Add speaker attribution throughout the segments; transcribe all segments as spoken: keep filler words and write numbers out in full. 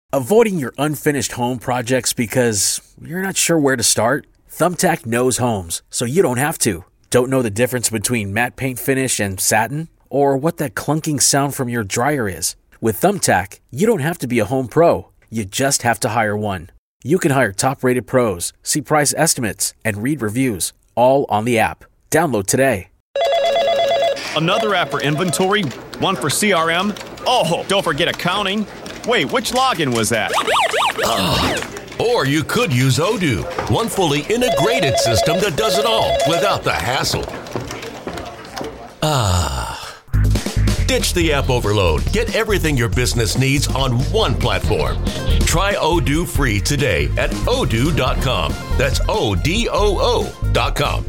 Speaker 1: Avoiding your unfinished home projects because you're not sure where to start? Thumbtack knows homes, so you don't have to. Don't know the difference between matte paint finish and satin? Or what that clunking sound from your dryer is? With Thumbtack, you don't have to be a home pro. You just have to hire one. You can hire top-rated pros, see price estimates, and read reviews, all on the app. Download today.
Speaker 2: Another app for inventory, one for C R M. Oh, don't forget accounting. Wait, which login was that?
Speaker 3: Or you could use Odoo, one fully integrated system that does it all without the hassle. Ah. Ditch the app overload. Get everything your business needs on one platform. Try Odoo free today at odoo dot com. That's O D O O dot com.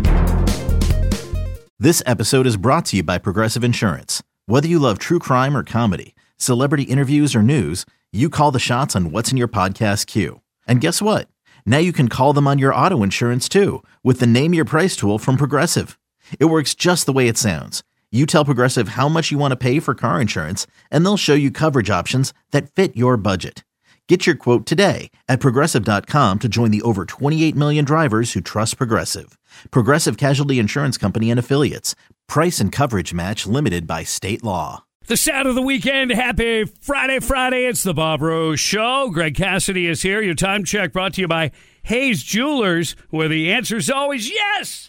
Speaker 4: This episode is brought to you by Progressive Insurance. Whether you love true crime or comedy, celebrity interviews or news, you call the shots on what's in your podcast queue. And guess what? Now you can call them on your auto insurance too with the Name Your Price tool from Progressive. It works just the way it sounds. You tell Progressive how much you want to pay for car insurance, and they'll show you coverage options that fit your budget. Get your quote today at progressive dot com to join the over twenty-eight million drivers who trust Progressive. Progressive Casualty Insurance Company and Affiliates. Price and coverage match limited by state law.
Speaker 5: The sound of the weekend. Happy Friday, Friday. It's the Bob Rose Show. Greg Cassidy is here. Your time check brought to you by Hayes Jewelers, where the answer is always yes.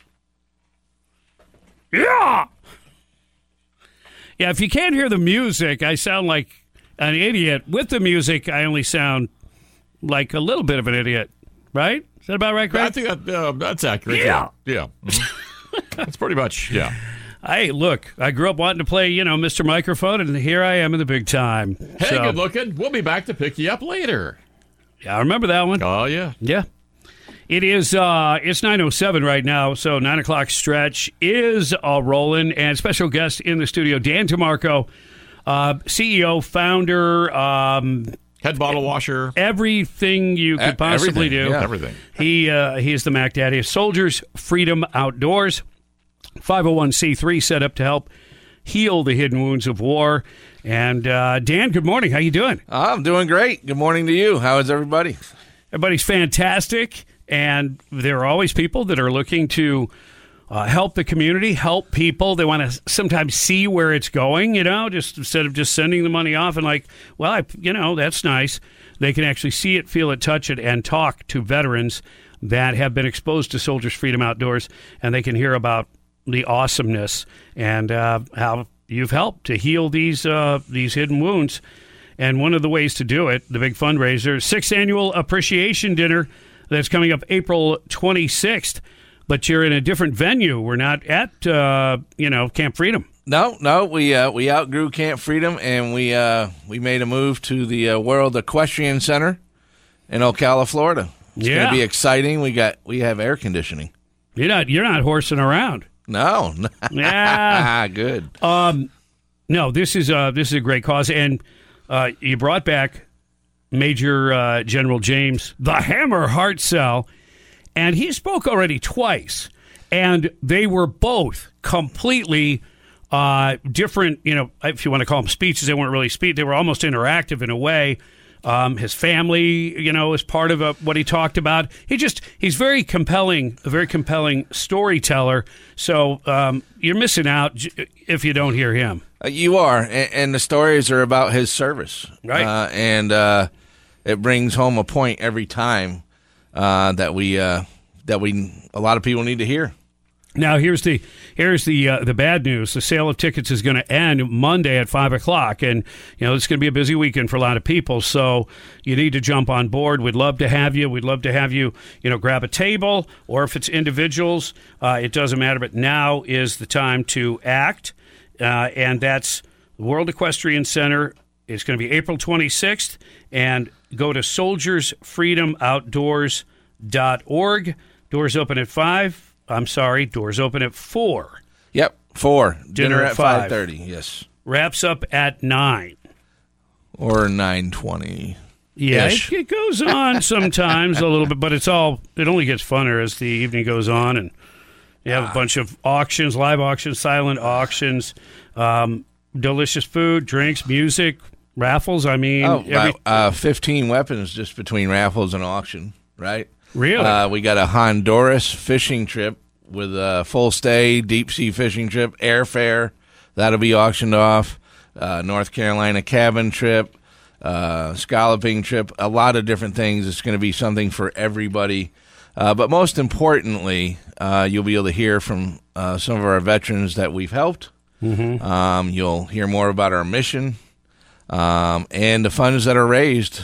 Speaker 5: Yeah. Yeah, if you can't hear the music, I sound like an idiot. With the music, I only sound like a little bit of an idiot. Right? Is that about right, Greg?
Speaker 6: I think that, uh, that's accurate.
Speaker 5: Yeah.
Speaker 6: Yeah. Mm-hmm. That's pretty much, yeah.
Speaker 5: Hey, look, I grew up wanting to play, you know, Mister Microphone, and here I am in the big time.
Speaker 6: Hey,
Speaker 5: so,
Speaker 6: good looking. We'll be back to pick you up later.
Speaker 5: Yeah, I remember that one.
Speaker 6: Oh, yeah.
Speaker 5: Yeah. It is, uh, it's nine oh seven right now, so nine o'clock stretch is uh, rolling, and special guest in the studio, Dan DeMarco, uh, C E O, founder, um,
Speaker 6: head bottle washer.
Speaker 5: Everything you could possibly
Speaker 6: everything,
Speaker 5: do.
Speaker 6: Yeah. Everything.
Speaker 5: He, uh, he is the Mac Daddy of Soldiers Freedom Outdoors. five oh one c three set up to help heal the hidden wounds of war. And uh, Dan, good morning. How you doing?
Speaker 7: I'm doing great. Good morning to you. How is everybody?
Speaker 5: Everybody's fantastic. And there are always people that are looking to uh, help the community, help people. They want to sometimes see where it's going, you know, just instead of just sending the money off and like, well, I, you know, that's nice. They can actually see it, feel it, touch it, and talk to veterans that have been exposed to Soldiers Freedom Outdoors, and they can hear about the awesomeness and uh, how you've helped to heal these uh, these hidden wounds. And one of the ways to do it, the big fundraiser, sixth annual appreciation dinner that's coming up April twenty-sixth. But you're in a different venue. We're not at uh, you know Camp Freedom.
Speaker 7: No, no, we uh, we outgrew Camp Freedom, and we uh, we made a move to the uh, World Equestrian Center in Ocala, Florida. It's
Speaker 5: yeah.
Speaker 7: going to be exciting. We got we have air conditioning.
Speaker 5: You're not you're not horsing around.
Speaker 7: No.
Speaker 5: Yeah.
Speaker 7: Good.
Speaker 5: Um, no, this is uh this is a great cause, and uh, you brought back Major uh, General James the Hammer Hartzell, and he spoke already twice, and they were both completely uh, different. You know, if you want to call them speeches, they weren't really speech; they were almost interactive in a way. Um, his family, you know, is part of uh, what he talked about. He just, he's very compelling, a very compelling storyteller. So um, you're missing out if you don't hear him.
Speaker 7: Uh, you are, and, and the stories are about his service.
Speaker 5: Right.
Speaker 7: Uh, and uh, it brings home a point every time uh, that we, uh, that we, a lot of people need to hear.
Speaker 5: Now, here's the here's the uh, the bad news. The sale of tickets is going to end Monday at five o'clock, and you know it's going to be a busy weekend for a lot of people. So you need to jump on board. We'd love to have you. We'd love to have you. You know, grab a table, or if it's individuals, uh, it doesn't matter. But now is the time to act, uh, and that's the World Equestrian Center. It's going to be April twenty-sixth, and go to soldiers freedom outdoors dot org. Doors open at five. I'm sorry, doors open at four.
Speaker 7: Yep, four.
Speaker 5: Dinner,
Speaker 7: Dinner
Speaker 5: at
Speaker 7: at
Speaker 5: five
Speaker 7: thirty, yes.
Speaker 5: Wraps up at nine.
Speaker 7: Or nine twenty.
Speaker 5: Yeah, it, it goes on sometimes a little bit, but it's all, it only gets funner as the evening goes on, and you have ah. a bunch of auctions, live auctions, silent auctions, um, delicious food, drinks, music, raffles? I mean,
Speaker 7: Oh,
Speaker 5: every-
Speaker 7: about, uh, fifteen weapons just between raffles and auction, right?
Speaker 5: Really?
Speaker 7: Uh, we got a Honduras fishing trip with a full stay, deep sea fishing trip, airfare. That'll be auctioned off. Uh, North Carolina cabin trip, uh, scalloping trip, a lot of different things. It's going to be something for everybody. Uh, but most importantly, uh, you'll be able to hear from uh, some of our veterans that we've helped.
Speaker 5: Mm-hmm.
Speaker 7: Um, you'll hear more about our mission um, and the funds that are raised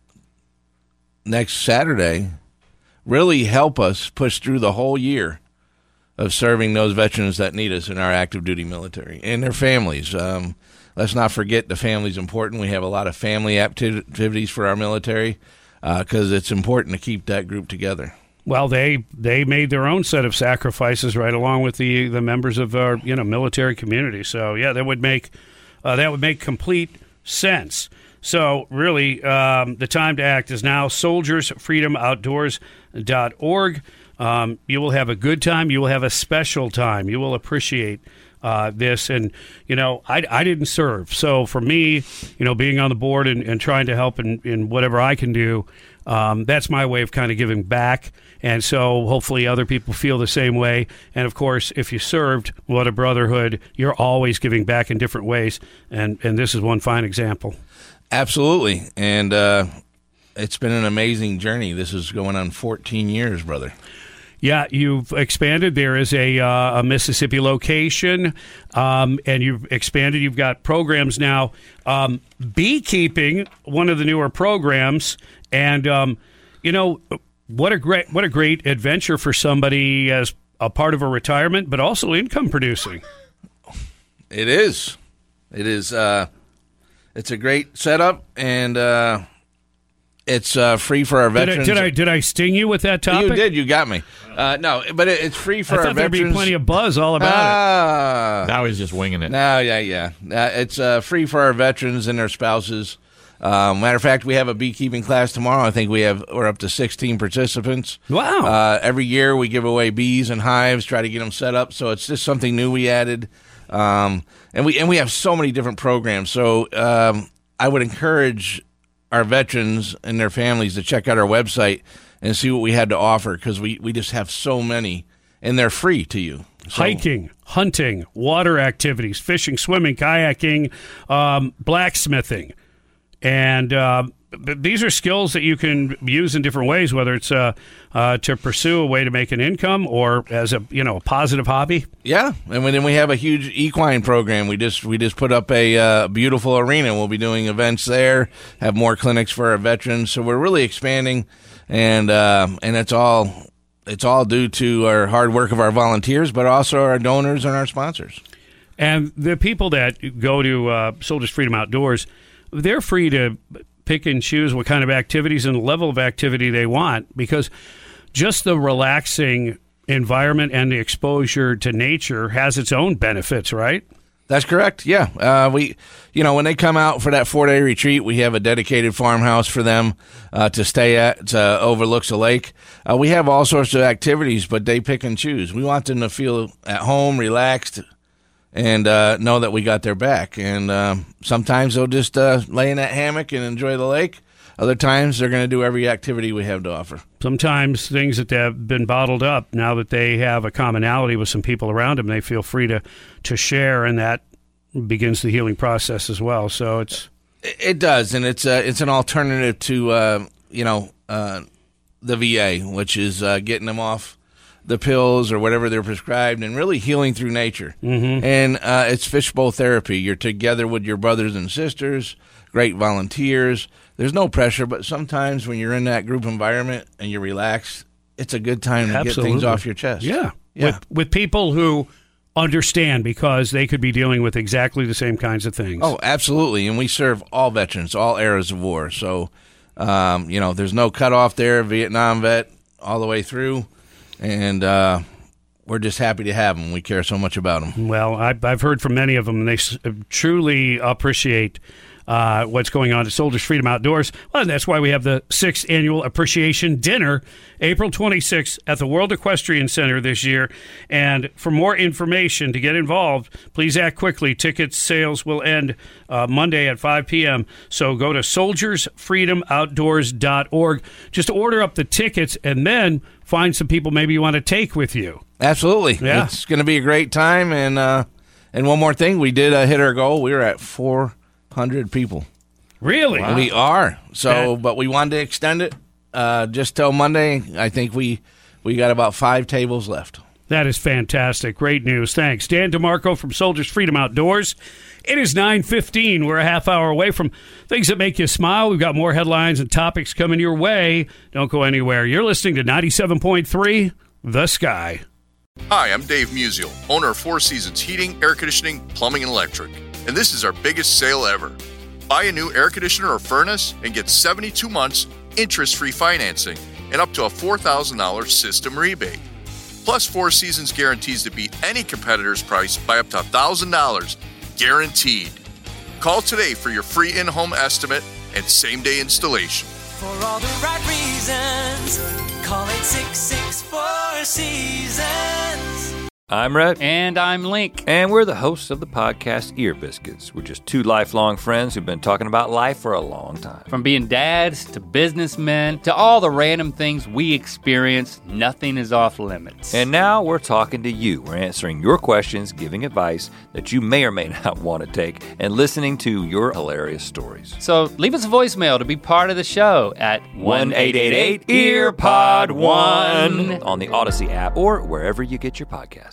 Speaker 7: next Saturday really help us push through the whole year of serving those veterans that need us in our active duty military and their families. Um, let's not forget the family's important. We have a lot of family activities for our military because uh, it's important to keep that group together.
Speaker 5: Well, they they made their own set of sacrifices right along with the the members of our you know military community. So yeah, that would make uh, that would make complete sense. So really, um, the time to act is now. soldiers freedom outdoors dot org. Um, you will have a good time. You will have a special time. You will appreciate uh, this. And, you know, I, I didn't serve. So for me, you know, being on the board and, and trying to help in, in whatever I can do, um, that's my way of kind of giving back. And so hopefully other people feel the same way. And, of course, if you served, what a brotherhood. You're always giving back in different ways. And, and this is one fine example.
Speaker 7: Absolutely. And uh, it's been an amazing journey. This is going on fourteen years, brother.
Speaker 5: Yeah, you've expanded. There is a, uh, a Mississippi location, um, and you've expanded. You've got programs now. Um, beekeeping, one of the newer programs, and um, you know what a great what a great adventure for somebody as a part of a retirement, but also income producing.
Speaker 7: It is. It is. Uh, it's a great setup, and uh, it's uh, free for our
Speaker 5: Did I,
Speaker 7: veterans.
Speaker 5: did I did I sting you with that topic?
Speaker 7: You did. You got me. Uh, no, but it, it's free for
Speaker 5: I
Speaker 7: our
Speaker 5: thought there'd
Speaker 7: veterans.
Speaker 5: be plenty of buzz all about it.
Speaker 7: Ah.
Speaker 6: Now he's just winging it.
Speaker 7: No, yeah, yeah. Uh, it's uh, free for our veterans and their spouses. Um, matter of fact, we have a beekeeping class tomorrow. I think we have we're up to sixteen participants.
Speaker 5: Wow!
Speaker 7: Uh, every year we give away bees and hives, try to get them set up. So it's just something new we added, um, and we and we have so many different programs. So um, I would encourage our veterans and their families to check out our website and see what we had to offer because we, we just have so many, and they're free to you. So,
Speaker 5: hiking, hunting, water activities, fishing, swimming, kayaking, um, blacksmithing. And uh, these are skills that you can use in different ways, whether it's uh, uh, to pursue a way to make an income or as a you know a positive hobby.
Speaker 7: Yeah, and then we have a huge equine program. We just we just put up a uh, beautiful arena. We'll be doing events there, have more clinics for our veterans. So we're really expanding, and uh, and it's all it's all due to our hard work of our volunteers, but also our donors and our sponsors.
Speaker 5: And the people that go to uh, Soldiers Freedom Outdoors, they're free to pick and choose what kind of activities and the level of activity they want, because just the relaxing environment and the exposure to nature has its own benefits, right?
Speaker 7: That's correct. Yeah. Uh, we, you know, when they come out for that four day retreat, we have a dedicated farmhouse for them uh, to stay at. It uh, overlooks a lake. Uh, we have all sorts of activities, but they pick and choose. We want them to feel at home, relaxed, and uh, know that we got their back. And um, sometimes they'll just uh, lay in that hammock and enjoy the lake. Other times they're going to do every activity we have to offer.
Speaker 5: Sometimes things that have been bottled up, now that they have a commonality with some people around them, they feel free to, to share, and that begins the healing process as well. So it's
Speaker 7: it does, and it's uh, it's an alternative to uh, you know uh, the V A, which is uh, getting them off the pills or whatever they're prescribed, and really healing through nature. Mm-hmm. And uh, it's fishbowl therapy. You're together with your brothers and sisters, great volunteers. There's no pressure, but sometimes when you're in that group environment and you're relaxed, it's a good time to
Speaker 5: Absolutely.
Speaker 7: get things off your chest.
Speaker 5: Yeah.
Speaker 7: Yeah.
Speaker 5: With, with people who understand, because they could be dealing with exactly the same kinds of things.
Speaker 7: Oh, absolutely. And we serve all veterans, all eras of war. So, um, you know, there's no cutoff there, Vietnam vet all the way through. And uh, we're just happy to have them. We care so much about them.
Speaker 5: Well, I've, I've heard from many of them, and they s- truly appreciate uh, what's going on at Soldiers Freedom Outdoors. Well, and that's why we have the sixth Annual Appreciation Dinner, April twenty-sixth, at the World Equestrian Center this year. And for more information to get involved, please act quickly. Ticket sales will end uh, Monday at five p.m. So go to soldiers freedom outdoors dot org. Just order up the tickets and then find some people maybe you want to take with you.
Speaker 7: Absolutely.
Speaker 5: Yeah.
Speaker 7: It's going to be a great time. And uh, and one more thing, we did uh, hit our goal. We were at four hundred people.
Speaker 5: Really?
Speaker 7: Wow. We are. So,
Speaker 5: Yeah.
Speaker 7: but we wanted to extend it uh, just till Monday. I think we, we got about five tables left.
Speaker 5: That is fantastic. Great news. Thanks. Dan DeMarco from Soldiers Freedom Outdoors. It is nine fifteen. We're a half hour away from things that make you smile. We've got more headlines and topics coming your way. Don't go anywhere. You're listening to ninety-seven point three The Sky.
Speaker 8: Hi, I'm Dave Musial, owner of Four Seasons Heating, Air Conditioning, Plumbing, and Electric. And this is our biggest sale ever. Buy a new air conditioner or furnace and get seventy-two months interest-free financing and up to a four thousand dollars system rebate. Plus, Four Seasons guarantees to beat any competitor's price by up to one thousand dollars. Guaranteed. Call today for your free in-home estimate and same-day installation.
Speaker 9: For all the right reasons, call eight six six, four seasons.
Speaker 10: I'm Rhett.
Speaker 11: And I'm Link.
Speaker 10: And we're the hosts of the podcast Ear Biscuits. We're just two lifelong friends who've been talking about life for a long time.
Speaker 11: From being dads to businessmen to all the random things we experience, nothing is off limits.
Speaker 10: And now we're talking to you. We're answering your questions, giving advice that you may or may not want to take, and listening to your hilarious stories.
Speaker 11: So leave us a voicemail to be part of the show at
Speaker 10: one eight eight eight, E A R P O D one on the Odyssey app or wherever you get your podcasts.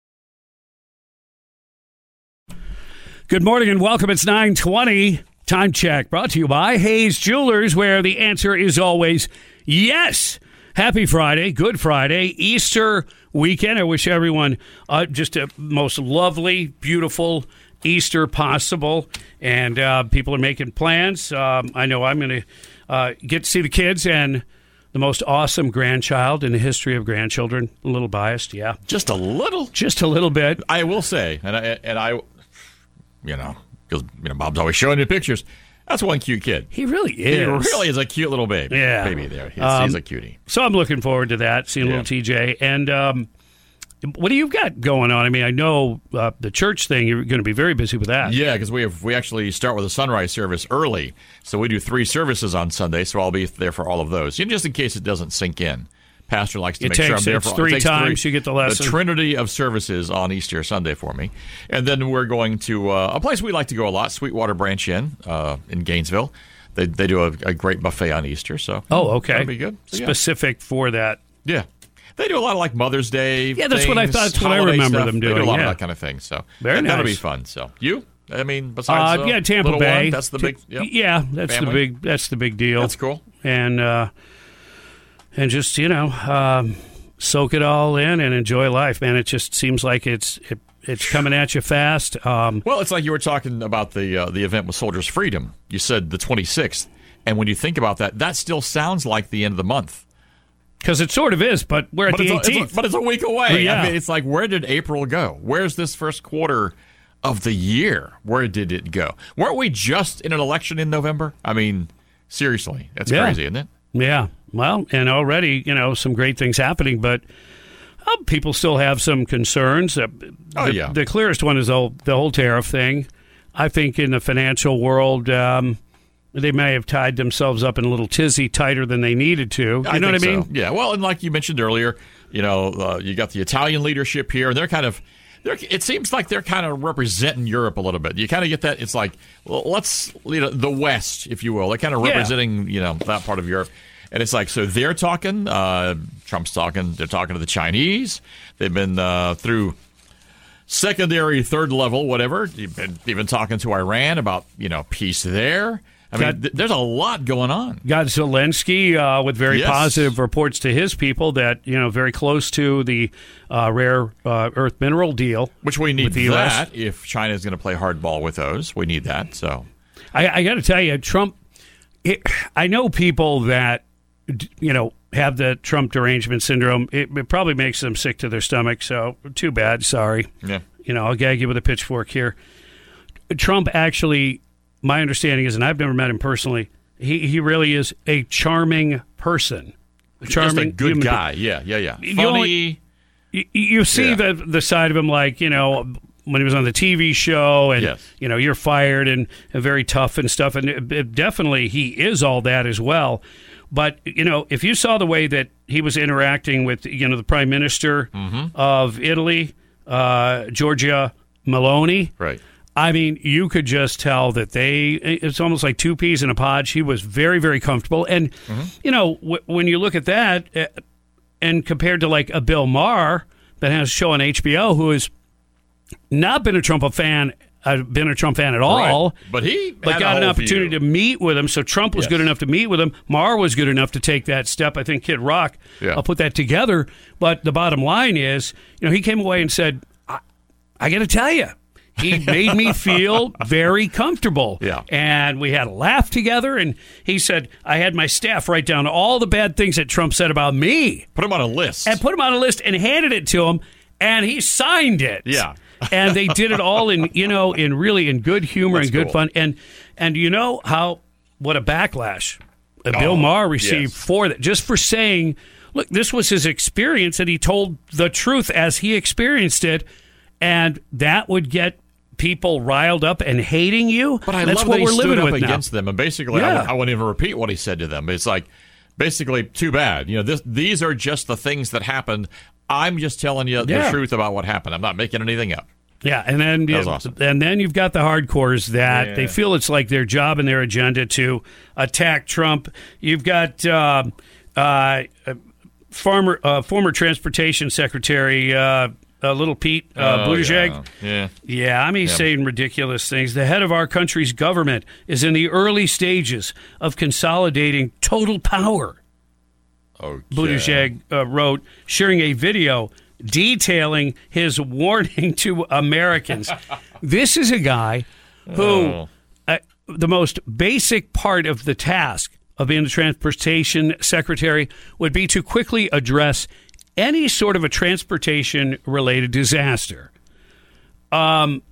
Speaker 5: Good morning and welcome. It's nine twenty. Time check brought to you by Hayes Jewelers, where the answer is always yes. Happy Friday, Good Friday, Easter weekend. I wish everyone uh, just a most lovely, beautiful Easter possible. And uh, people are making plans. Um, I know I'm going to uh, get to see the kids and the most awesome grandchild in the history of grandchildren. A little biased, yeah.
Speaker 6: Just a little?
Speaker 5: Just a little bit.
Speaker 6: I will say, and I, and I you know, because you know, Bob's always showing me pictures. That's one cute kid.
Speaker 5: He really is.
Speaker 6: He really is a cute little baby.
Speaker 5: Yeah.
Speaker 6: Baby there. He's,
Speaker 5: Um,
Speaker 6: he's a cutie.
Speaker 5: So I'm looking forward to that, seeing
Speaker 6: Yeah.
Speaker 5: little T J. And um, what do you got going on? I mean, I know uh, the church thing, you're going to be very busy with that.
Speaker 6: Yeah, because we have we actually start with a sunrise service early. So we do three services on Sunday, so I'll be there for all of those. You know, just in case it doesn't sink in. Pastor likes to
Speaker 5: It
Speaker 6: make sure I'm
Speaker 5: takes-
Speaker 6: there
Speaker 5: it's
Speaker 6: for
Speaker 5: three
Speaker 6: it takes
Speaker 5: times you get the lesson.
Speaker 6: The trinity of services on Easter Sunday for me. And then we're going to uh, a place we like to go a lot, Sweetwater Branch Inn uh, in Gainesville. They they do a, a great buffet on Easter. So
Speaker 5: Oh, okay.
Speaker 6: that'll be good. So, yeah.
Speaker 5: Specific for that.
Speaker 6: Yeah. They do a lot of like Mother's Day.
Speaker 5: Yeah, that's what I
Speaker 6: things,
Speaker 5: thought- that's what I
Speaker 6: holiday
Speaker 5: remember
Speaker 6: stuff.
Speaker 5: them
Speaker 6: They do
Speaker 5: doing,
Speaker 6: a lot
Speaker 5: yeah.
Speaker 6: of that kind of thing. So
Speaker 5: Very
Speaker 6: that, that'll be
Speaker 5: nice.
Speaker 6: fun. So you, I mean, besides
Speaker 5: Uh,
Speaker 6: uh,
Speaker 5: yeah, Tampa
Speaker 6: little
Speaker 5: Bay.
Speaker 6: one, that's the
Speaker 5: Ta-
Speaker 6: big. Yep.
Speaker 5: Yeah, that's
Speaker 6: Family.
Speaker 5: the big. That's the big deal.
Speaker 6: That's cool.
Speaker 5: And uh, and just you know, um, soak it all in and enjoy life, man. It just seems like it's it, it's coming at you fast. Um,
Speaker 6: Well, it's like you were talking about the uh, the event with Soldiers Freedom. You said the twenty-sixth, and when you think about that, that still sounds like the end of the month.
Speaker 5: Because it sort of is, but we're at
Speaker 6: But
Speaker 5: the
Speaker 6: it's, a,
Speaker 5: eighteenth.
Speaker 6: it's a, but it's a week away.
Speaker 5: Yeah.
Speaker 6: I mean, it's like, where did April go? Where's this first quarter of the year? Where did it go? Weren't we just in an election in November? I mean, seriously, that's
Speaker 5: Yeah.
Speaker 6: crazy, isn't it?
Speaker 5: Yeah, well, and already, you know, some great things happening, but uh, people still have some concerns. Uh,
Speaker 6: Oh,
Speaker 5: the,
Speaker 6: yeah.
Speaker 5: the clearest one is the whole, the whole tariff thing. I think in the financial world, um, they may have tied themselves up in a little tizzy tighter than they needed to. You
Speaker 6: I
Speaker 5: know what I
Speaker 6: think
Speaker 5: mean?
Speaker 6: so. Yeah. Well, and like you mentioned earlier, you know, uh, you got the Italian leadership here, and they're kind of. They're, it seems like they're kind of representing Europe a little bit. You kind of get that. It's like, well, let's, you know, the West, if you will. They're kind of
Speaker 5: Yeah.
Speaker 6: representing, you know, that part of Europe. And it's like, so they're talking, uh, Trump's talking, they're talking to the Chinese. They've been uh, through secondary, third level, whatever. You've been even talking to Iran about, you know, peace there. I mean,
Speaker 5: Got-
Speaker 6: th- there's a lot going on.
Speaker 5: Got Zelensky uh, with very
Speaker 6: Yes.
Speaker 5: positive reports to his people that, you know, very close to the uh, rare uh, earth mineral deal.
Speaker 6: Which we need
Speaker 5: with the U S.
Speaker 6: that if China's going to play hardball with those. We need that. So
Speaker 5: I, I got to tell you, Trump, it, I know people that, d- you know, have the Trump derangement syndrome. It, it probably makes them sick to their stomach. So too bad. Sorry.
Speaker 6: yeah,
Speaker 5: You know, I'll gag you with a pitchfork here. Trump actually my understanding is, and I've never met him personally, he, he really is a charming person. A charming,
Speaker 6: Just a good
Speaker 5: human
Speaker 6: guy.
Speaker 5: being.
Speaker 6: Yeah, yeah, yeah.
Speaker 5: You
Speaker 6: Funny.
Speaker 5: only- You, you see
Speaker 6: Yeah.
Speaker 5: the the side of him, like, you know, when he was on the T V show, and
Speaker 6: Yes.
Speaker 5: you know, you're fired, and, and very tough and stuff, and it, it definitely he is all that as well. But you know, if you saw the way that he was interacting with, you know, the Prime Minister
Speaker 6: Mm-hmm.
Speaker 5: of Italy, uh, Giorgia Meloni,
Speaker 6: Right.
Speaker 5: I mean, you could just tell that they, it's almost like two peas in a pod. She was very, very comfortable. And,
Speaker 6: Mm-hmm.
Speaker 5: you know, w- when you look at that, uh, and compared to like a Bill Maher that has a show on H B O, who has not been a Trump fan, uh, been a Trump fan at all,
Speaker 6: Right. But he
Speaker 5: but
Speaker 6: had
Speaker 5: got
Speaker 6: a
Speaker 5: an
Speaker 6: whole
Speaker 5: opportunity
Speaker 6: view.
Speaker 5: to meet with him. So Trump was
Speaker 6: Yes.
Speaker 5: good enough to meet with him. Maher was good enough to take that step. I think Kid Rock
Speaker 6: Yeah.
Speaker 5: uh, put that together. But the bottom line is, you know, he came away and said, I, I got to tell you, he made me feel very comfortable.
Speaker 6: Yeah.
Speaker 5: And we had a laugh together. And he said, I had my staff write down all the bad things that Trump said about me.
Speaker 6: Put him on a list.
Speaker 5: And put him on a list and handed it to him. And he signed it.
Speaker 6: Yeah.
Speaker 5: And they did it all in, you know, in really in good humor
Speaker 6: That's
Speaker 5: and good
Speaker 6: cool.
Speaker 5: fun. And and you know how what a backlash uh, Bill
Speaker 6: Oh,
Speaker 5: Maher received
Speaker 6: yes.
Speaker 5: for that, just for saying, look, this was his experience, and he told the truth as he experienced it, and that would get people riled up and hating you.
Speaker 6: But I
Speaker 5: That's
Speaker 6: love
Speaker 5: what
Speaker 6: that he
Speaker 5: we're
Speaker 6: stood
Speaker 5: living
Speaker 6: up
Speaker 5: with
Speaker 6: against
Speaker 5: now.
Speaker 6: them. And basically, I,
Speaker 5: Yeah.
Speaker 6: won't- I won't even repeat what he said to them. It's like, basically, too bad. You know, this, these are just the things that happened. I'm just telling you
Speaker 5: Yeah.
Speaker 6: the truth about what happened. I'm not making anything up.
Speaker 5: Yeah, and then
Speaker 6: That was awesome.
Speaker 5: and then you've got the hardcores that
Speaker 6: Yeah.
Speaker 5: they feel it's like their job and their agenda to attack Trump. You've got uh, uh, former uh, former Transportation Secretary uh, uh, Little Pete uh,
Speaker 6: Oh,
Speaker 5: Buttigieg.
Speaker 6: Yeah. yeah.
Speaker 5: Yeah, I mean, he's
Speaker 6: Yeah.
Speaker 5: saying ridiculous things. The head of our country's government is in the early stages of consolidating total power.
Speaker 6: Okay.
Speaker 5: Buttigieg uh, wrote, sharing a video detailing his warning to Americans. This is a guy who,
Speaker 6: Oh.
Speaker 5: uh, the most basic part of the task of being the transportation secretary would be to quickly address any sort of a transportation-related disaster. Um,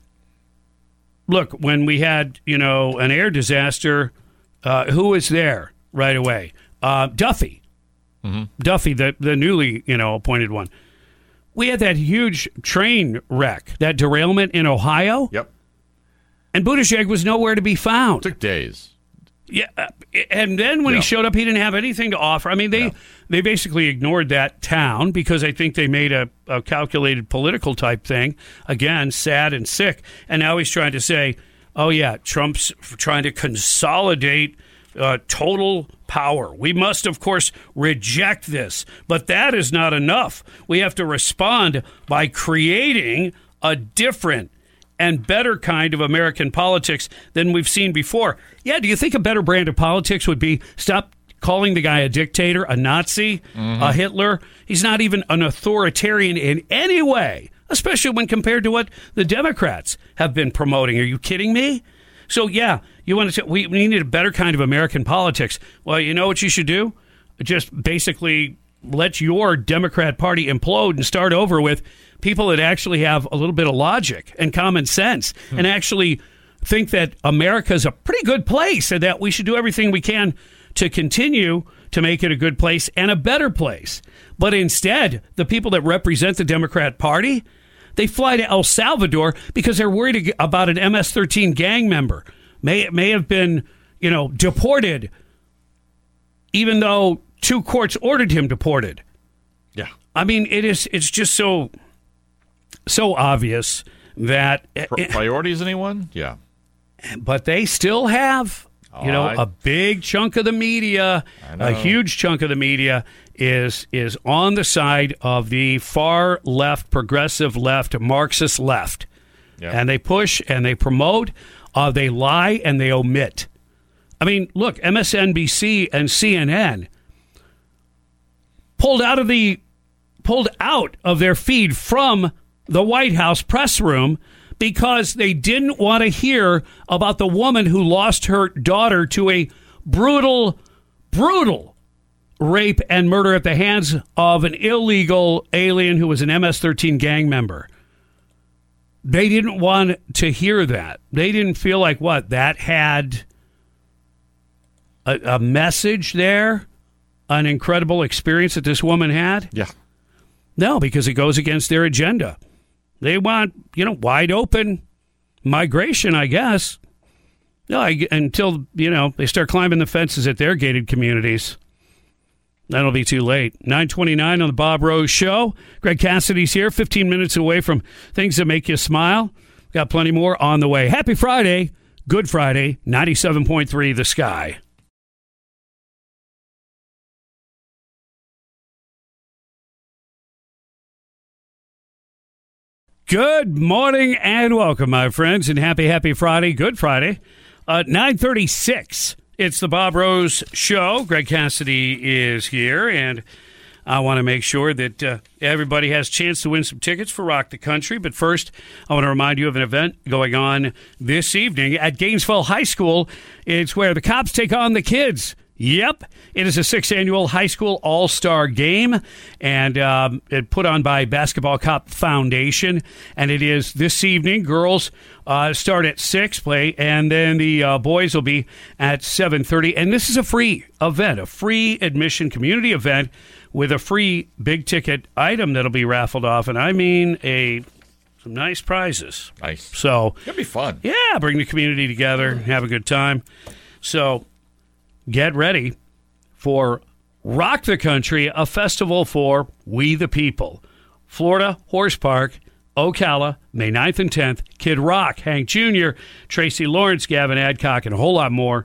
Speaker 5: look, when we had, you know, an air disaster, uh, who was there right away? Uh, Duffy. Duffy, the, the newly, you know, appointed one. We had that huge train wreck, that derailment in Ohio,
Speaker 6: Yep.
Speaker 5: and Buttigieg was nowhere to be found.
Speaker 6: Took days.
Speaker 5: Yeah, uh, and then when
Speaker 6: Yeah.
Speaker 5: he showed up, he didn't have anything to offer. I mean, they
Speaker 6: Yeah.
Speaker 5: they basically ignored that town because I think they made a, a calculated political type thing. Again, sad and sick. And now he's trying to say, oh, yeah, Trump's trying to consolidate uh, total power. We must, of course, reject this. But that is not enough. We have to respond by creating a different and better kind of American politics than we've seen before. Yeah, do you think a better brand of politics would be stop calling the guy a dictator, a Nazi, a Hitler? He's not even an authoritarian in any way, especially when compared to what the Democrats have been promoting. Are you kidding me? So, yeah, you want to say we, we need a better kind of American politics. Well, you know what you should do? Just basically let your Democrat Party implode and start over with people that actually have a little bit of logic and common sense and actually think that America's a pretty good place and that we should do everything we can to continue to make it a good place and a better place. But instead, the people that represent the Democrat Party, they fly to El Salvador because they're worried about an M S thirteen gang member. May may have been, you know, deported, even though two courts ordered him deported.
Speaker 6: Yeah.
Speaker 5: I mean, it is. It's just so so obvious that.
Speaker 6: Pri- priorities, anyone? Yeah.
Speaker 5: But they still have, you know,
Speaker 6: I-
Speaker 5: a big chunk of the media, a huge chunk of the media is is on the side of the far left, progressive left, Marxist left.
Speaker 6: Yeah.
Speaker 5: And they push and they promote, uh, they lie and they omit. I mean, look, M S N B C and C N N pulled out of the pulled out of their feed from the White House press room because they didn't want to hear about the woman who lost her daughter to a brutal, brutal rape and murder at the hands of an illegal alien who was an M S thirteen gang member. they didn't want to hear that. They didn't feel like, what, that had a, a message there, an incredible experience that this woman had?
Speaker 6: Yeah.
Speaker 5: No, because it goes against their agenda. They want, you know, wide open migration, I guess. No, I, until, you know, they start climbing the fences at their gated communities. That'll be too late. nine twenty-nine on the Bob Rose Show. Greg Cassidy's here, fifteen minutes away from things that make you smile. Got plenty more on the way. Happy Friday. Good Friday. ninety-seven point three The Sky. Good morning and welcome, my friends, and happy, happy Friday. Good Friday. Uh, nine thirty-six. It's the Bob Rose Show. Greg Cassidy is here, and I want to make sure that uh, everybody has a chance to win some tickets for Rock the Country. But first, I want to remind you of an event going on this evening at Gainesville High School. It's where the cops take on the kids. Yep, it is a sixth annual high school all-star game, and um, it put on by Basketball Cop Foundation, and it is this evening. Girls uh, start at six, play, and then the uh, boys will be at seven thirty, and this is a free event, a free admission community event with a free big-ticket item that'll be raffled off, and I mean a some nice prizes.
Speaker 6: Nice.
Speaker 5: So
Speaker 6: it'll be fun.
Speaker 5: Yeah, bring the community together, have a good time. So get ready for Rock the Country, a festival for we the people. Florida, Horse Park, Ocala, May ninth and tenth. Kid Rock, Hank Junior, Tracy Lawrence, Gavin Adcock, and a whole lot more.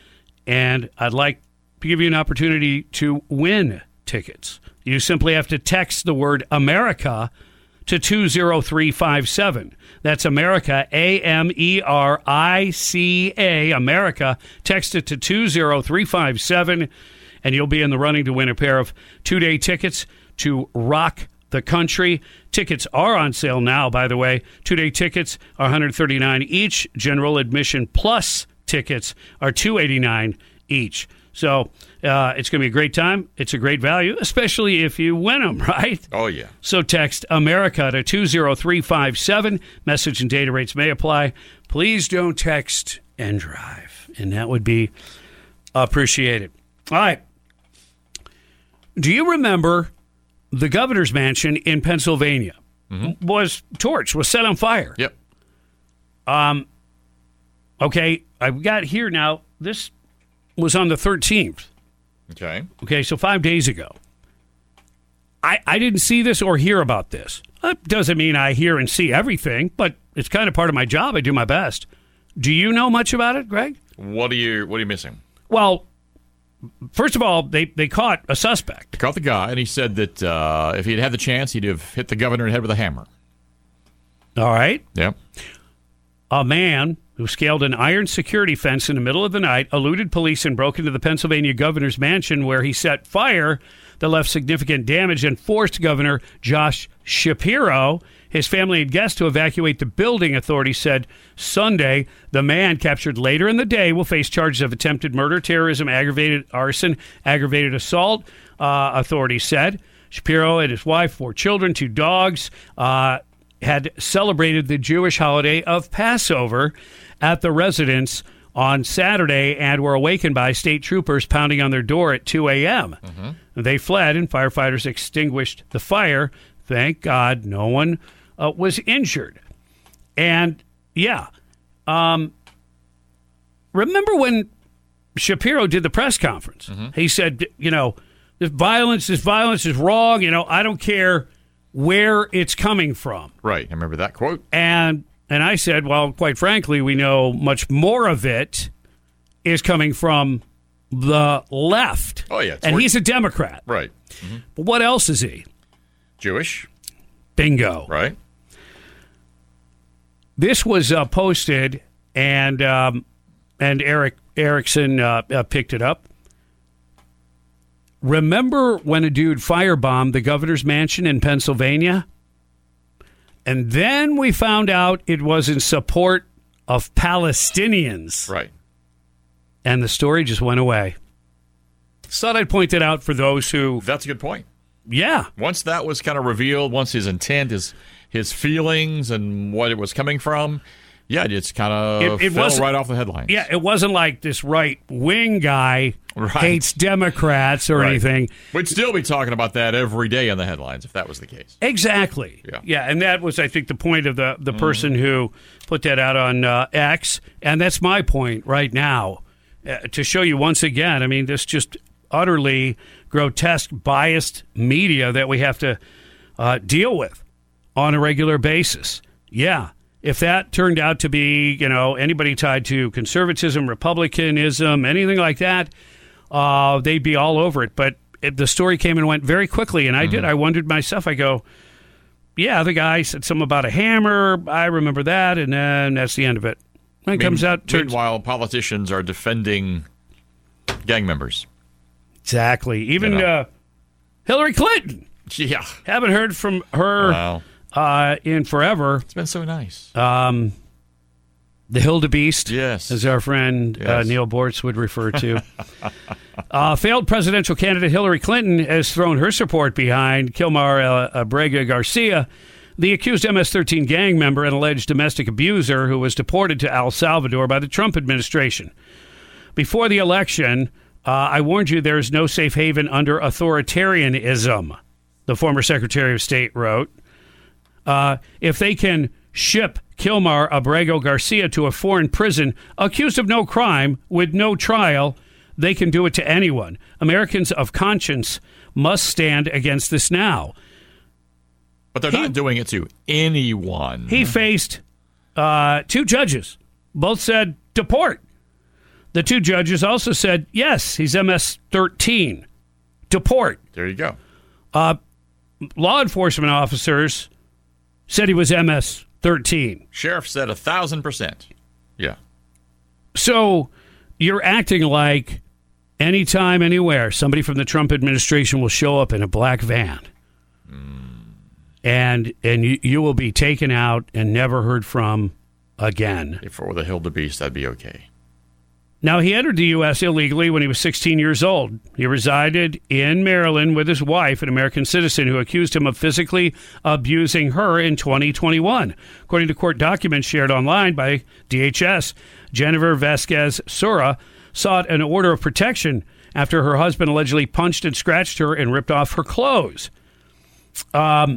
Speaker 5: And I'd like to give you an opportunity to win tickets. You simply have to text the word America to two zero three five seven. That's America, A M E R I C A, America. Text it to two zero three five seven, and you'll be in the running to win a pair of two-day tickets to Rock the Country. Tickets are on sale now, by the way. Two-day tickets are one hundred thirty-nine dollars each. General admission plus tickets are two hundred eighty-nine dollars each. So uh, it's going to be a great time. It's a great value, especially if you win them, right?
Speaker 6: Oh, yeah.
Speaker 5: So text America to two zero three five seven. Message and data rates may apply. Please don't text and drive, and that would be appreciated. All right. Do you remember the governor's mansion in Pennsylvania mm-hmm. was torched, was set on fire?
Speaker 6: Yep.
Speaker 5: Um. Okay, I've got here now, this was on the thirteenth.
Speaker 6: Okay.
Speaker 5: Okay, so five days ago. I, I didn't see this or hear about this. That doesn't mean I hear and see everything, but it's kind of part of my job. I do my best. Do you know much about it, Greg?
Speaker 6: What are you What are you missing?
Speaker 5: Well, first of all, they, they caught a suspect.
Speaker 6: They caught the guy, and he said that uh, if he'd had the chance, he'd have hit the governor in the head with a hammer.
Speaker 5: All right.
Speaker 6: Yep.
Speaker 5: A man who scaled an iron security fence in the middle of the night, eluded police, and broke into the Pennsylvania governor's mansion, where he set fire that left significant damage and forced Governor Josh Shapiro, his family and guests, to evacuate the building, authorities said Sunday. The man, captured later in the day, will face charges of attempted murder, terrorism, aggravated arson, aggravated assault, uh, authorities said. Shapiro and his wife, four children, two dogs, uh, had celebrated the Jewish holiday of Passover at the residence on Saturday and were awakened by state troopers pounding on their door at two a.m. Mm-hmm. They fled, and firefighters extinguished the fire. Thank God no one uh, was injured. And, yeah, um, remember when Shapiro did the press conference? Mm-hmm. He said, you know, this violence, this violence is wrong. You know, I don't care where it's coming from.
Speaker 6: Right. I remember that quote.
Speaker 5: And and I said, well, quite frankly, we know much more of it is coming from the left.
Speaker 6: Oh, yeah.
Speaker 5: And he's a Democrat.
Speaker 6: Right. Mm-hmm.
Speaker 5: But what else is he?
Speaker 6: Jewish.
Speaker 5: Bingo.
Speaker 6: Right.
Speaker 5: This was uh, posted, and um, and Eric Erickson uh, uh, picked it up. Remember when a dude firebombed the governor's mansion in Pennsylvania? And then we found out it was in support of Palestinians.
Speaker 6: Right.
Speaker 5: And the story just went away. Thought I'd point it out for those who...
Speaker 6: That's a good point.
Speaker 5: Yeah.
Speaker 6: Once that was kind of revealed, once his intent, his his feelings, and what it was coming from, yeah, it's kind of
Speaker 5: It, it
Speaker 6: fell
Speaker 5: wasn't-
Speaker 6: right off the headlines.
Speaker 5: Yeah, it wasn't like this right-wing guy
Speaker 6: Right.
Speaker 5: hates Democrats or
Speaker 6: Right.
Speaker 5: anything.
Speaker 6: We'd still be talking about that every day in the headlines if that was the case.
Speaker 5: Exactly.
Speaker 6: Yeah.
Speaker 5: Yeah, and that was, I think, the point of the, the
Speaker 6: Mm-hmm.
Speaker 5: person who put that out on uh, X, and that's my point right now, uh, to show you once again, I mean, this just utterly grotesque, biased media that we have to uh, deal with on a regular basis. Yeah. If that turned out to be, you know, anybody tied to conservatism, republicanism, anything like that, uh, they'd be all over it. But it, the story came and went very quickly, and I did. I wondered myself, I go, yeah, the guy said something about a hammer. I remember that, and then that's the end of it. When it
Speaker 6: Mean-
Speaker 5: comes out, turns
Speaker 6: Meanwhile, politicians are defending gang members.
Speaker 5: exactly. Even
Speaker 6: You know.
Speaker 5: uh, Hillary Clinton.
Speaker 6: Yeah.
Speaker 5: Haven't heard from her
Speaker 6: Wow.
Speaker 5: uh, in forever.
Speaker 6: It's been so nice.
Speaker 5: Um, the Hildebeest,
Speaker 6: Yes.
Speaker 5: as our friend uh,
Speaker 6: Yes.
Speaker 5: Neil Bortz would refer to. uh, failed presidential candidate Hillary Clinton has thrown her support behind Kilmar uh, Abrega Garcia, the accused M S thirteen gang member and alleged domestic abuser who was deported to El Salvador by the Trump administration. Before the election, uh, I warned you there is no safe haven under authoritarianism, the former Secretary of State wrote. Uh, if they can ship Kilmar Abrego Garcia to a foreign prison accused of no crime with no trial, they can do it to anyone. Americans of conscience must stand against this now.
Speaker 6: But they're not doing it to anyone.
Speaker 5: He faced uh, two judges. Both said deport. The two judges also said, yes, he's M S thirteen. Deport.
Speaker 6: There you go.
Speaker 5: Uh, law enforcement officers said he was M S thirteen.
Speaker 6: Sheriff said a thousand percent. Yeah.
Speaker 5: So you're acting like anytime, anywhere, somebody from the Trump administration will show up in a black van. And and you, you will be taken out and never heard from again.
Speaker 6: If it were the Hildebeest, that'd be okay.
Speaker 5: Now, he entered the U S illegally when he was sixteen years old. He resided in Maryland with his wife, an American citizen who accused him of physically abusing her in twenty twenty-one. According to court documents shared online by D H S, Jennifer Vasquez Sura sought an order of protection after her husband allegedly punched and scratched her and ripped off her clothes. Um...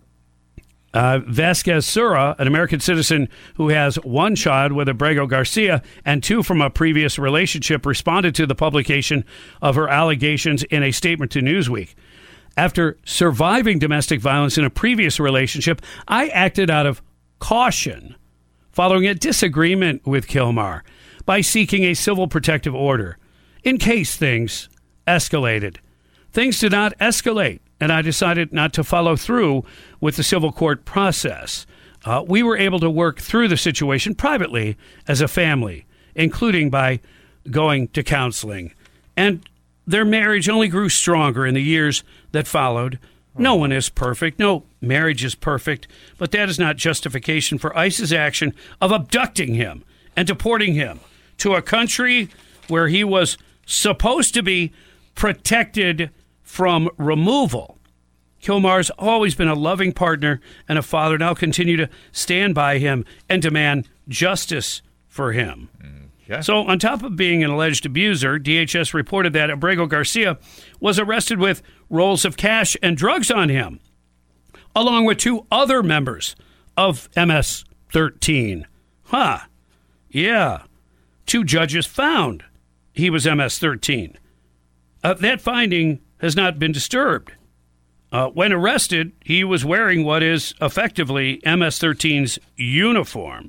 Speaker 5: Uh, Vasquez Sura, an American citizen who has one child with Abrego Garcia and two from a previous relationship, responded to the publication of her allegations in a statement to Newsweek. After surviving domestic violence in a previous relationship, I acted out of caution following a disagreement with Kilmar by seeking a civil protective order in case things escalated. Things did not escalate, and I decided not to follow through with the civil court process. Uh, we were able to work through the situation privately as a family, including by going to counseling. And their marriage only grew stronger in the years that followed. No one is perfect. No marriage is perfect. But that is not justification for ICE's action of abducting him and deporting him to a country where he was supposed to be protected from removal. Kilmar's always been a loving partner and a father, and I'll continue to stand by him and demand justice for him.
Speaker 6: Okay.
Speaker 5: So, on top of being an alleged abuser, D H S reported that Abrego Garcia was arrested with rolls of cash and drugs on him, along with two other members of M S thirteen. Huh. Yeah. Two judges found he was M S thirteen. Uh, that finding has not been disturbed. Uh, when arrested, he was wearing what is effectively M S thirteen's uniform.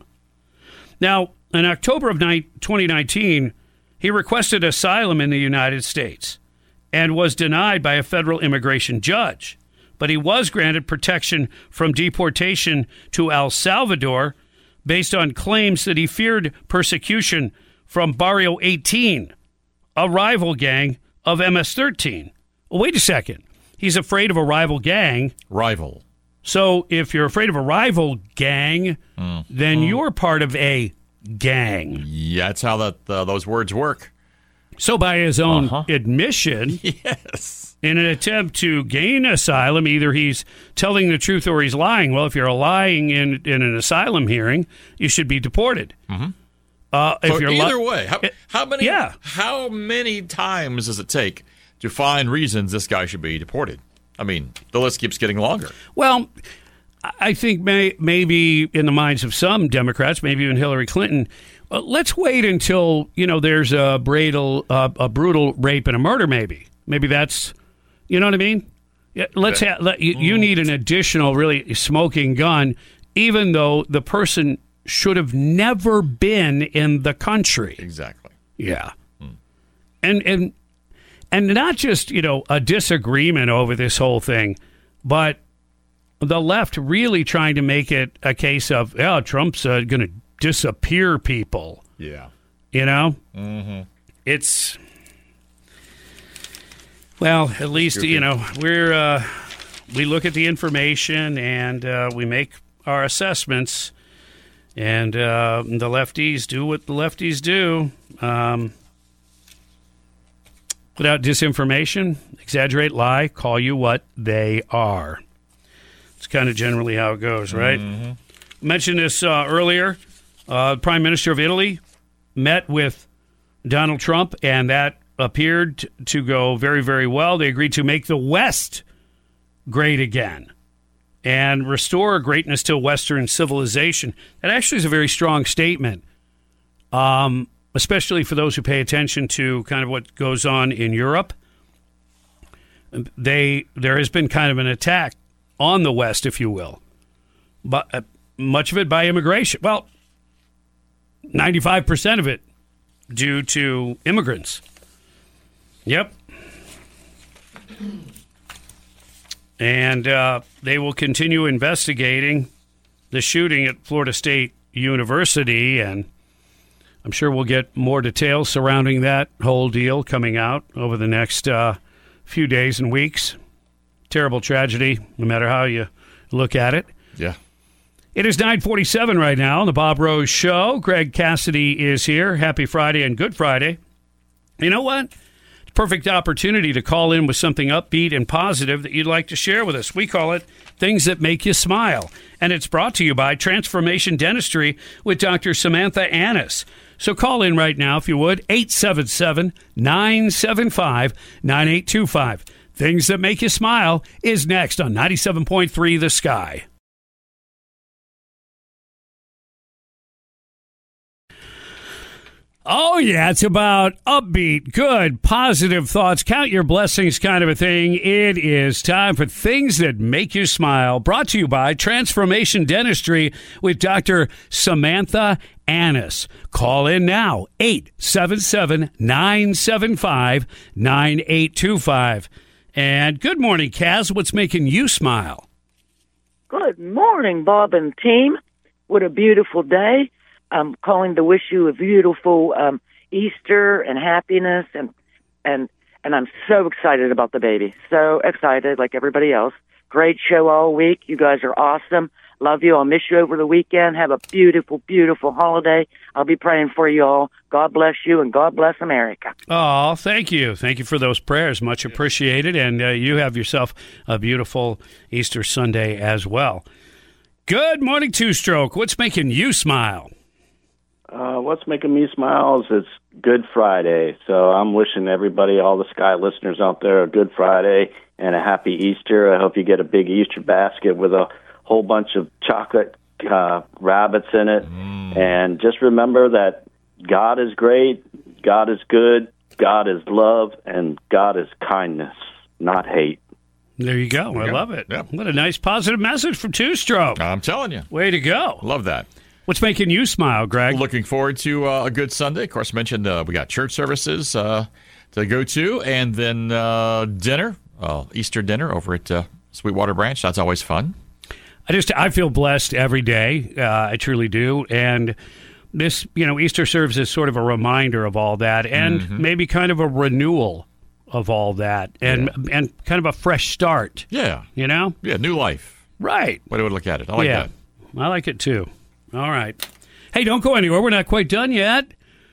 Speaker 5: Now, in October of twenty nineteen, he requested asylum in the United States and was denied by a federal immigration judge. But he was granted protection from deportation to El Salvador based on claims that he feared persecution from Barrio eighteen, a rival gang of M S thirteen. Wait a second. He's afraid of a rival gang.
Speaker 6: Rival.
Speaker 5: So if you're afraid of a rival gang,
Speaker 6: Mm.
Speaker 5: then
Speaker 6: Mm.
Speaker 5: you're part of a gang.
Speaker 6: Yeah, that's how that uh, those words work.
Speaker 5: So by his own
Speaker 6: Uh-huh.
Speaker 5: admission,
Speaker 6: Yes.
Speaker 5: in an attempt to gain asylum, either he's telling the truth or he's lying. Well, if you're lying in, in an asylum hearing, you should be deported.
Speaker 6: Mm-hmm.
Speaker 5: Uh, if
Speaker 6: So
Speaker 5: you're li-
Speaker 6: either way, how, how many?
Speaker 5: Yeah.
Speaker 6: How many times does it take to find reasons this guy should be deported? I mean, the list keeps getting longer.
Speaker 5: Well, I think may, maybe in the minds of some Democrats, maybe even Hillary Clinton, uh, let's wait until, you know, there's a brutal, uh, a brutal rape and a murder. Maybe, maybe that's, you know what I mean? Yeah, let's have. Let, you, you need an additional, really smoking gun, even though the person should have never been in the country.
Speaker 6: Exactly.
Speaker 5: Yeah, hmm. and and and not just, you know, a disagreement over this whole thing, but the left really trying to make it a case of, yeah, Trump's uh, going to disappear people.
Speaker 6: Yeah.
Speaker 5: You know?
Speaker 6: Mm-hmm.
Speaker 5: It's, well, at least, Goofy. you know, we're, uh, we look at the information and uh, we make our assessments, and uh, the lefties do what the lefties do. Um, put out disinformation, exaggerate, lie, call you what they are. It's kind of generally how it goes, right? Mm-hmm. I mentioned this uh, earlier. Uh, Prime Minister of Italy met with Donald Trump, and that appeared t- to go very, very well. They agreed to make the West great again and restore greatness to Western civilization. That actually is a very strong statement, um, especially for those who pay attention to kind of what goes on in Europe. They There has been kind of an attack on the West, if you will, but uh, much of it by immigration. Well, ninety-five percent of it due to immigrants. Yep. And uh, they will continue investigating the shooting at Florida State University, and I'm sure we'll get more details surrounding that whole deal coming out over the next uh, few days and weeks. Terrible tragedy, no matter how you look at it.
Speaker 6: Yeah.
Speaker 5: It is nine forty-seven right now on the Bob Rose Show. Greg Cassidy is here. Happy Friday and Good Friday. You know what? It's a perfect opportunity to call in with something upbeat and positive that you'd like to share with us. We call it Things That Make You Smile. And it's brought to you by Transformation Dentistry with Doctor Samantha Annis. So call in right now, if you would, eight seven seven, nine seven five, nine eight two five. Things That Make You Smile is next on ninety-seven point three The Sky. Oh, yeah, it's about upbeat, good, positive thoughts. Count your blessings kind of a thing. It is time for Things That Make You Smile, brought to you by Transformation Dentistry with Doctor Samantha Annis. Call in now, eight seven seven, nine seven five, nine eight two five. And good morning, Kaz. What's making you smile?
Speaker 12: Good morning, Bob and team. What a beautiful day. I'm calling to wish you a beautiful um, Easter and happiness, and and and I'm so excited about the baby. So excited, like everybody else. Great show all week. You guys are awesome. Love you. I'll miss you over the weekend. Have a beautiful, beautiful holiday. I'll be praying for you all. God bless you, and God bless America.
Speaker 5: Oh, thank you. Thank you for those prayers. Much appreciated. And uh, you have yourself a beautiful Easter Sunday as well. Good morning, Two Stroke. What's making you smile?
Speaker 13: Uh, what's making me smile is it's Good Friday. So I'm wishing everybody, all the Sky listeners out there, a Good Friday and a happy Easter. I hope you get a big Easter basket with a whole bunch of chocolate uh, rabbits in it. Mm. And just remember that God is great, God is good, God is love, and God is kindness, not hate.
Speaker 5: There you go. There you I go. love it. Yep. What a nice positive message from Two Stroke.
Speaker 6: I'm telling you.
Speaker 5: Way to go.
Speaker 6: Love that.
Speaker 5: What's making you smile, Greg?
Speaker 6: Looking forward to uh, a good Sunday. Of course, mentioned uh, we got church services uh, to go to, and then uh, dinner, uh, Easter dinner over at uh, Sweetwater Branch. That's always fun.
Speaker 5: I just I feel blessed every day. Uh, I truly do, and this you know Easter serves as sort of a reminder of all that, and mm-hmm. maybe kind of a renewal of all that, and yeah. and kind of a fresh start.
Speaker 6: Yeah,
Speaker 5: you know,
Speaker 6: yeah, new life.
Speaker 5: Right.
Speaker 6: Way to look at it. I like
Speaker 5: yeah.
Speaker 6: that.
Speaker 5: I like it too. All right. Hey, don't go anywhere. We're not quite done yet.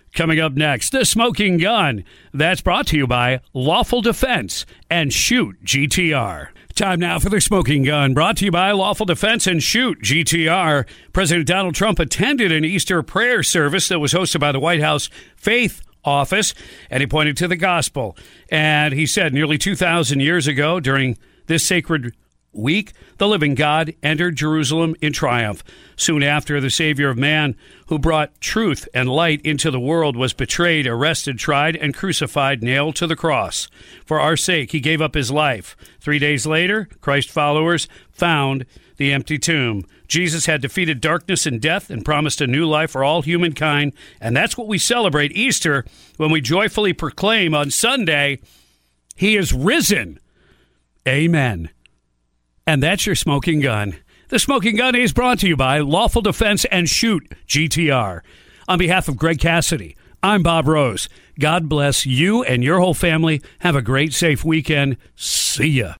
Speaker 5: Coming up next, The Smoking Gun. That's brought to you by Lawful Defense and Shoot G T R. Time now for The Smoking Gun, brought to you by Lawful Defense and Shoot G T R. President Donald Trump attended an Easter prayer service that was hosted by the White House Faith Office, and he pointed to the gospel. And he said nearly two thousand years ago, during this sacred week, the living God entered Jerusalem in triumph. Soon after, the Savior of man, who brought truth and light into the world, was betrayed, arrested, tried, and crucified, nailed to the cross. For our sake, he gave up his life. Three days later, Christ followers found the empty tomb. Jesus had defeated darkness and death and promised a new life for all humankind. And that's what we celebrate Easter when we joyfully proclaim on Sunday, he is risen. Amen. And that's your Smoking Gun. The Smoking Gun is brought to you by Lawful Defense and Shoot G T R. On behalf of Greg Cassidy, I'm Bob Rose. God bless you and your whole family. Have a great, safe weekend. See ya.